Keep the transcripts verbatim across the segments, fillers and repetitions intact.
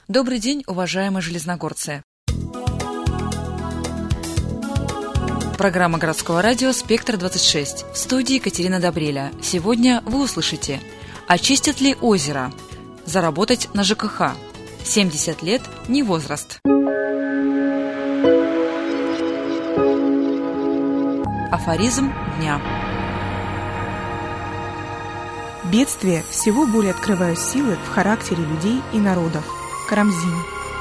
Добрый день, уважаемые железногорцы. Программа городского радио «Спектр двадцать шесть». В студии Екатерина Добреля. Сегодня вы услышите: очистят ли озеро? Заработать на ЖКХ. семьдесят лет – не возраст. Афоризм дня. Бедствия всего более открывают силы в характере людей и народов. Карамзин.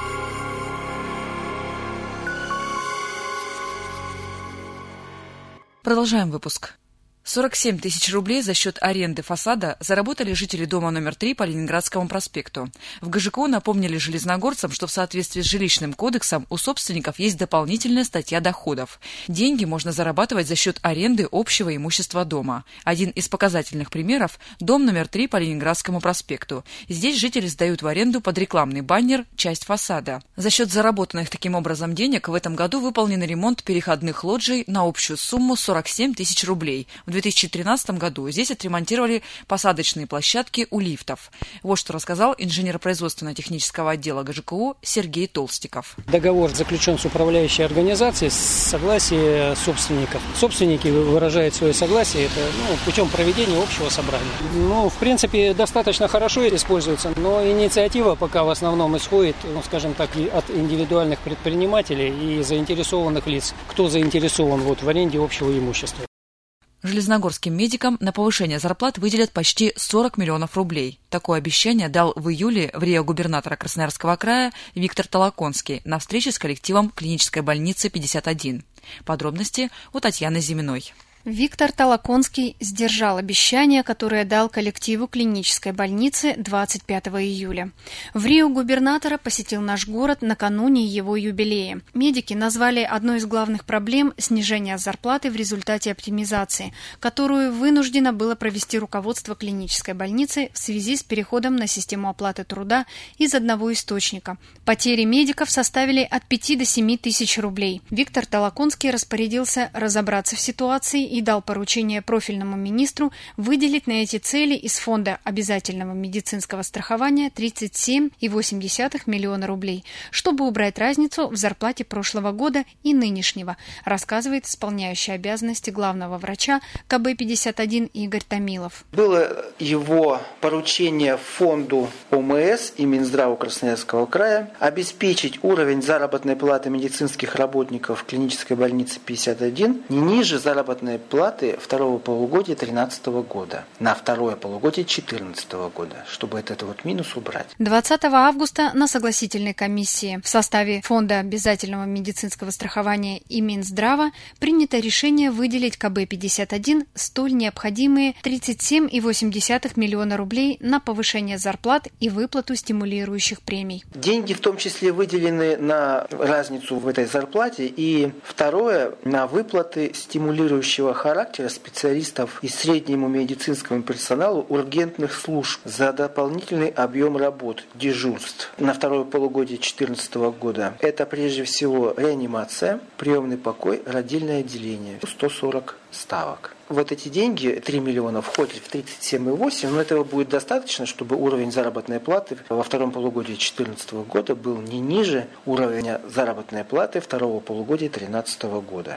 Продолжаем выпуск. сорок семь тысяч рублей за счет аренды фасада заработали жители дома номер три по Ленинградскому проспекту. В ГЖКО напомнили железногорцам, что в соответствии с жилищным кодексом у собственников есть дополнительная статья доходов. Деньги можно зарабатывать за счет аренды общего имущества дома. Один из показательных примеров – дом номер три по Ленинградскому проспекту. Здесь жители сдают в аренду под рекламный баннер часть фасада. За счет заработанных таким образом денег в этом году выполнен ремонт переходных лоджий на общую сумму сорок семь тысяч рублей. В две тысячи тринадцатом году здесь отремонтировали посадочные площадки у лифтов. Вот что рассказал инженер производственно-технического отдела ГЖКО Сергей Толстиков. Договор заключен с управляющей организацией с согласия собственников. Собственники выражают свое согласие это, ну, путем проведения общего собрания. Ну, в принципе, достаточно хорошо используется, но инициатива пока в основном исходит, ну, скажем так, от индивидуальных предпринимателей и заинтересованных лиц, кто заинтересован вот в аренде общего имущества. Железногорским медикам на повышение зарплат выделят почти сорок миллионов рублей. Такое обещание дал в июле в РИО губернатора Красноярского края Виктор Толоконский на встрече с коллективом клинической больницы пятьдесят один. Подробности у Татьяны Зиминой. Виктор Толоконский сдержал обещание, которое дал коллективу клинической больницы двадцать пятого июля. В Рио губернатора посетил наш город накануне его юбилея. Медики назвали одной из главных проблем снижение зарплаты в результате оптимизации, которую вынуждено было провести руководство клинической больницы в связи с переходом на систему оплаты труда из одного источника. Потери медиков составили от пяти до семи тысяч рублей. Виктор Толоконский распорядился разобраться в ситуации и дал поручение профильному министру выделить на эти цели из фонда обязательного медицинского страхования тридцать семь целых восемь десятых миллиона рублей, чтобы убрать разницу в зарплате прошлого года и нынешнего, рассказывает исполняющий обязанности главного врача ка бэ пятьдесят один Игорь Томилов. Было его поручение фонду о эм эс и Минздраву Красноярского края обеспечить уровень заработной платы медицинских работников клинической больницы пятьдесят один не ниже заработной платы второго полугодия две тысячи тринадцатого года на второе полугодие две тысячи четырнадцатого года, чтобы этот вот минус убрать. двадцатого августа на согласительной комиссии в составе Фонда обязательного медицинского страхования и Минздрава принято решение выделить ка бэ пятьдесят один столь необходимые тридцать семь целых восемь десятых миллиона рублей на повышение зарплат и выплату стимулирующих премий. Деньги в том числе выделены на разницу в этой зарплате и второе на выплаты стимулирующего характера специалистов и среднему медицинскому персоналу ургентных служб за дополнительный объем работ, дежурств на второе полугодие две тысячи четырнадцатого года. Это прежде всего реанимация, приемный покой, родильное отделение, сто сорок ставок. Вот эти деньги, три миллиона, входят в тридцать семь целых восемь, но этого будет достаточно, чтобы уровень заработной платы во втором полугодии две тысячи четырнадцатого года был не ниже уровня заработной платы второго полугодия две тысячи тринадцатого года.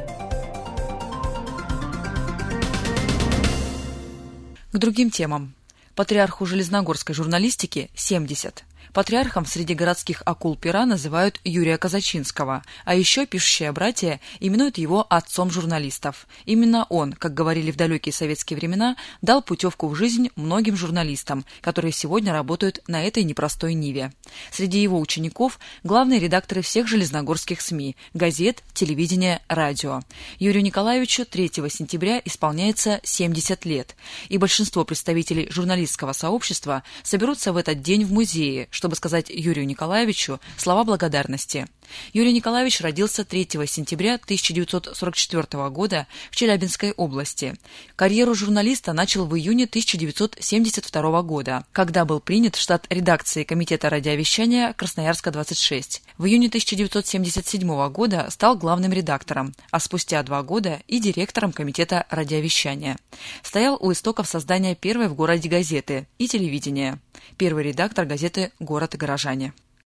К другим темам. Патриарху железногорской журналистики семьдесят. Патриархом среди городских акул пера называют Юрия Казачинского, а еще пишущие братья именуют его отцом журналистов. Именно он, как говорили в далекие советские времена, дал путевку в жизнь многим журналистам, которые сегодня работают на этой непростой ниве. Среди его учеников главные редакторы всех железногорских СМИ, газет, телевидения, радио. Юрию Николаевичу третьего сентября исполняется семьдесят лет, и большинство представителей журналистского сообщества соберутся в этот день в музее, чтобы сказать Юрию Николаевичу слова благодарности. Юрий Николаевич родился третьего сентября тысяча девятьсот сорок четвёртого года в Челябинской области. Карьеру журналиста начал в июне тысяча девятьсот семьдесят второго года, когда был принят в штат редакции Комитета радиовещания Красноярска двадцать шесть. В июне тысяча девятьсот семьдесят седьмого года стал главным редактором, а спустя два года и директором Комитета радиовещания. Стоял у истоков создания первой в городе газеты и телевидения. Первый редактор газеты «Город и горожане».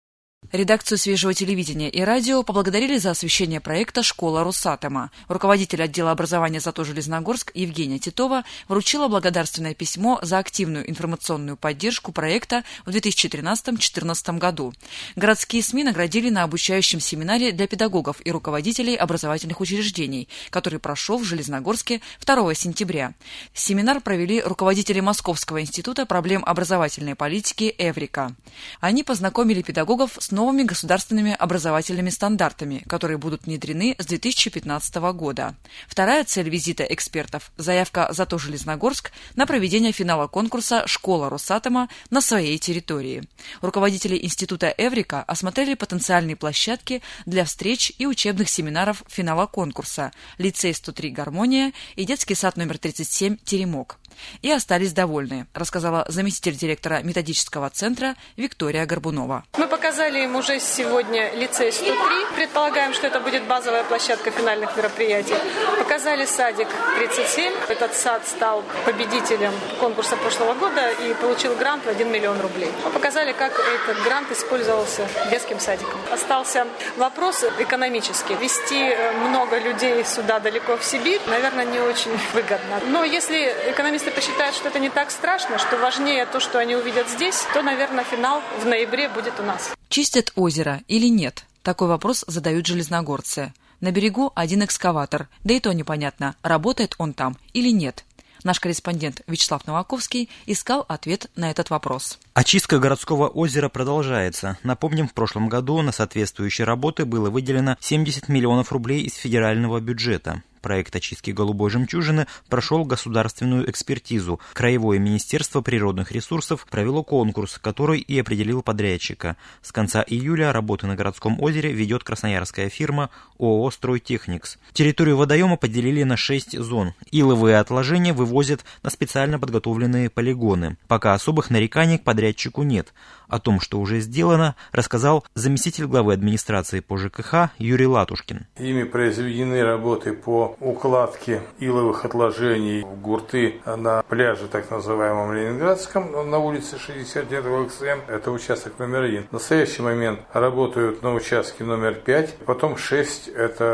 Редакцию «Свежего телевидения» и радио поблагодарили за освещение проекта «Школа Росатома». Руководитель отдела образования ЗАТО Железногорск Евгения Титова вручила благодарственное письмо за активную информационную поддержку проекта в две тысячи тринадцатом — две тысячи четырнадцатом году. Городские СМИ наградили на обучающем семинаре для педагогов и руководителей образовательных учреждений, который прошел в Железногорске второго сентября. Семинар провели руководители Московского института проблем образовательной политики «Эврика». Они познакомили педагогов с новыми государственными образовательными стандартами, которые будут внедрены с две тысячи пятнадцатого года. Вторая цель визита экспертов – заявка ЗАТО Железногорск на проведение финала конкурса «Школа Росатома» на своей территории. Руководители института «Эврика» осмотрели потенциальные площадки для встреч и учебных семинаров финала конкурса «Лицей сто три Гармония» и детский сад номер тридцать семь «Теремок». И остались довольны, рассказала заместитель директора методического центра Виктория Горбунова. Мы показали им уже сегодня лицей сто три. Предполагаем, что это будет базовая площадка финальных мероприятий. Показали садик тридцать семь. Этот сад стал победителем конкурса прошлого года и получил грант в один миллион рублей. Мы показали, как этот грант использовался детским садиком. Остался вопрос экономический. Вести много людей сюда далеко в Сибирь, наверное, не очень выгодно. Но если экономисты посчитают, что это не так страшно, что важнее то, что они увидят здесь, то, наверное, финал в ноябре будет у нас. Чистят озеро или нет? Такой вопрос задают железногорцы. На берегу один экскаватор, да и то непонятно, работает он там или нет. Наш корреспондент Вячеслав Новаковский искал ответ на этот вопрос. Очистка городского озера продолжается. Напомним, в прошлом году на соответствующие работы было выделено семьдесят миллионов рублей из федерального бюджета. Проект очистки голубой жемчужины прошел государственную экспертизу. Краевое министерство природных ресурсов провело конкурс, который и определил подрядчика. С конца июля работы на городском озере ведет красноярская фирма ООО «Стройтехникс». Территорию водоема поделили на шесть зон. Иловые отложения вывозят на специально подготовленные полигоны. Пока особых нареканий к подрядчику нет. О том, что уже сделано, рассказал заместитель главы администрации по ЖКХ Юрий Латушкин. Ими произведены работы по укладке иловых отложений в гурты на пляже, так называемом Ленинградском, на улице шестьдесят девять КСМ. Это участок номер один. В настоящий момент работают на участке номер пять, потом шесть,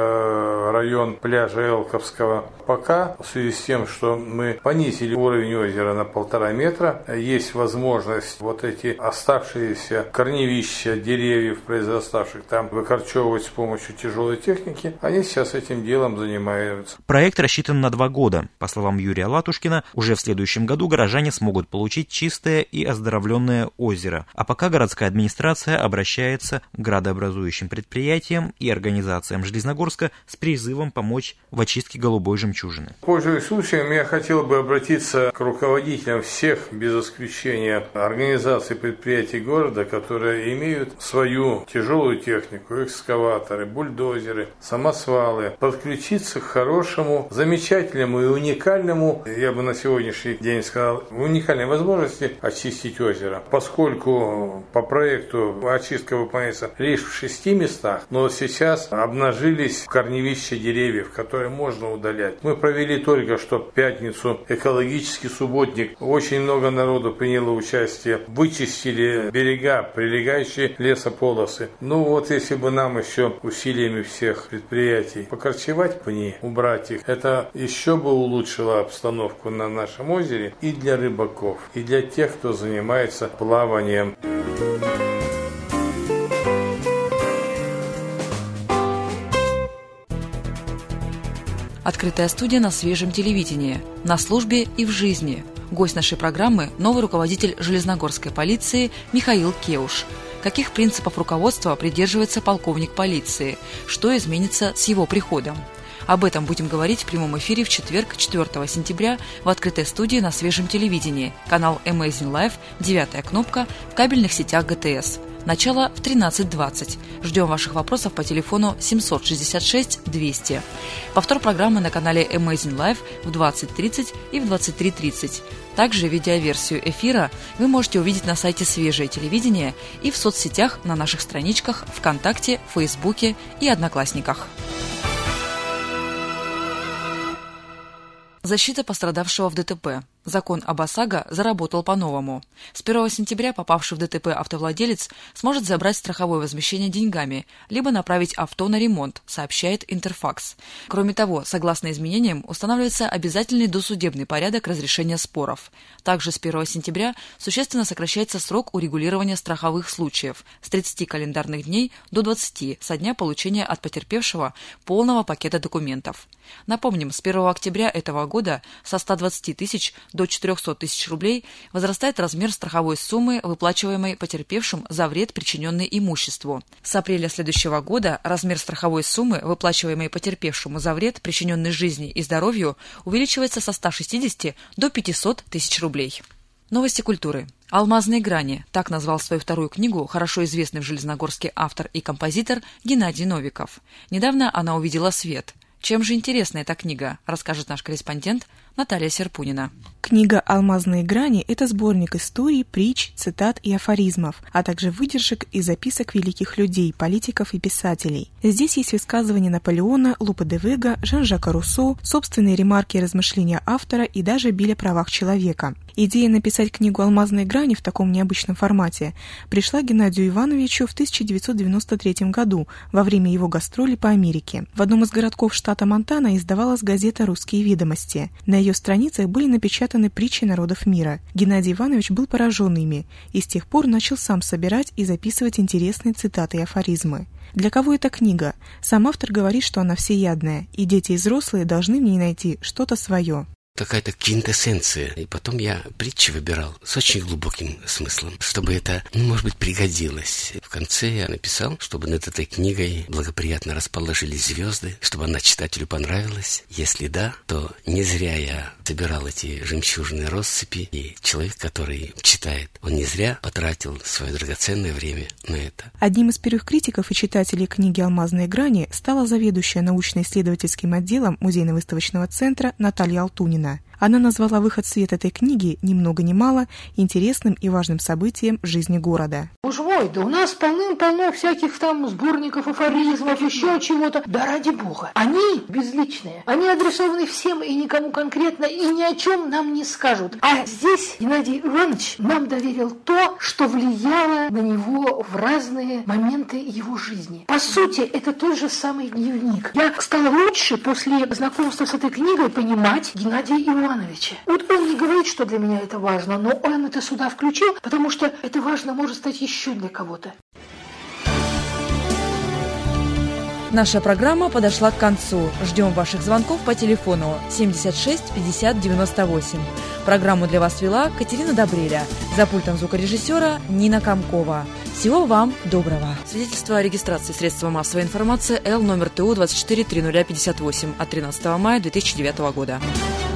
это район пляжа Элковского. Пока, в связи с тем, что мы понизили уровень озера на полтора метра, есть возможность вот эти оставшиеся корневища деревьев, произраставших там, выкорчевывать с помощью тяжелой техники. Они сейчас этим делом занимаются. Проект рассчитан на два года. По словам Юрия Латушкина, уже в следующем году горожане смогут получить чистое и оздоровленное озеро. А пока городская администрация обращается к градообразующим предприятиям и организациям Железногорска с призывом помочь в очистке голубой жемчужины. Пользуясь случаем, я хотел бы обратиться к руководителям всех, без исключения, организаций предприятий города, которые имеют свою тяжелую технику, экскаваторы, бульдозеры, самосвалы, подключиться к хорошему, замечательному и уникальному, я бы на сегодняшний день сказал, уникальной возможности очистить озеро. Поскольку по проекту очистка выполняется лишь в шести местах, но сейчас обнажились корневища деревьев, которые можно удалять. Мы провели только что в пятницу экологический субботник. Очень много народу приняло участие. Вычистили берега, прилегающие лесополосы. Ну вот если бы нам еще усилиями всех предприятий покорчевать пни, убрать их, это еще бы улучшило обстановку на нашем озере и для рыбаков, и для тех, кто занимается плаванием. Открытая студия на свежем телевидении, на службе и в жизни. Гость нашей программы – новый руководитель Железногорской полиции Михаил Кеуш. Каких принципов руководства придерживается полковник полиции? Что изменится с его приходом? Об этом будем говорить в прямом эфире в четверг, четвёртого сентября, в открытой студии на свежем телевидении. Канал Amazing Life, девятая кнопка, в кабельных сетях ГТС. Начало в тринадцать двадцать. Ждем ваших вопросов по телефону семьсот шестьдесят шесть двести. Повтор программы на канале Amazing Life в двадцать тридцать и в двадцать три тридцать. Также видеоверсию эфира вы можете увидеть на сайте «Свежее телевидение» и в соцсетях на наших страничках ВКонтакте, Фейсбуке и Одноклассниках. Защита пострадавшего в ДТП. закон об ОСАГО заработал по-новому. С первого сентября попавший в ДТП автовладелец сможет забрать страховое возмещение деньгами, либо направить авто на ремонт, сообщает Интерфакс. Кроме того, согласно изменениям, устанавливается обязательный досудебный порядок разрешения споров. Также с первого сентября существенно сокращается срок урегулирования страховых случаев с тридцати календарных дней до двадцати со дня получения от потерпевшего полного пакета документов. Напомним, с первого октября этого года со ста двадцати тысяч до четырехсот тысяч рублей возрастает размер страховой суммы, выплачиваемой потерпевшим за вред, причиненный имуществу. С апреля следующего года размер страховой суммы, выплачиваемой потерпевшему за вред, причиненный жизни и здоровью, увеличивается со ста шестидесяти до пятисот тысяч рублей. Новости культуры. «Алмазные грани» – так назвал свою вторую книгу хорошо известный в Железногорске автор и композитор Геннадий Новиков. Недавно она увидела свет. Чем же интересна эта книга, расскажет наш корреспондент Наталья Серпунина. Книга «Алмазные грани» – это сборник историй, притч, цитат и афоризмов, а также выдержек и записок великих людей, политиков и писателей. Здесь есть высказывания Наполеона, Лопе де Вега, Жан-Жака Руссо, собственные ремарки и размышления автора и даже биль о правах человека. Идея написать книгу «Алмазные грани» в таком необычном формате пришла Геннадию Ивановичу в тысяча девятьсот девяносто третьем году во время его гастролей по Америке. В одном из городков штата Монтана издавалась газета «Русские ведомости». На ее страницах были напечатаны притчи народов мира. Геннадий Иванович был поражен ими и с тех пор начал сам собирать и записывать интересные цитаты и афоризмы. Для кого эта книга? Сам автор говорит, что она всеядная, и дети и взрослые должны в ней найти что-то свое. Какая-то квинтэссенция. И потом я притчи выбирал с очень глубоким смыслом, чтобы это, ну, может быть, пригодилось. В конце я написал, чтобы над этой книгой благоприятно расположились звезды, чтобы она читателю понравилась. Если да, то не зря я собирал эти жемчужные россыпи, и человек, который читает, он не зря потратил свое драгоценное время на это. Одним из первых критиков и читателей книги «Алмазные грани» стала заведующая научно-исследовательским отделом музейно-выставочного центра Наталья Алтунина. Она назвала выход в свет этой книги ни много ни мало интересным и важным событием в жизни города. Боже мой, да у нас полным-полно всяких там сборников, афоризмов, еще чего-то. Да ради бога. Они безличные. Они адресованы всем и никому конкретно, и ни о чем нам не скажут. А здесь Геннадий Иванович нам доверил то, что влияло на него в разные моменты его жизни. По сути, это тот же самый дневник. Я стала лучше после знакомства с этой книгой понимать Геннадия Ивановича. Вот он не говорит, что для меня это важно, но он это сюда включил, потому что это важно может стать еще для кого-то. Наша программа подошла к концу. Ждем ваших звонков по телефону семьдесят шесть пятьдесят девяносто восемь. Программу для вас вела Катерина Добреля. За пультом звукорежиссера Нина Комкова. Всего вам доброго. Свидетельство о регистрации средства массовой информации Л номер ТУ двадцать четыре три ноль пятьдесят восемь от тринадцатого мая две тысячи девятого года.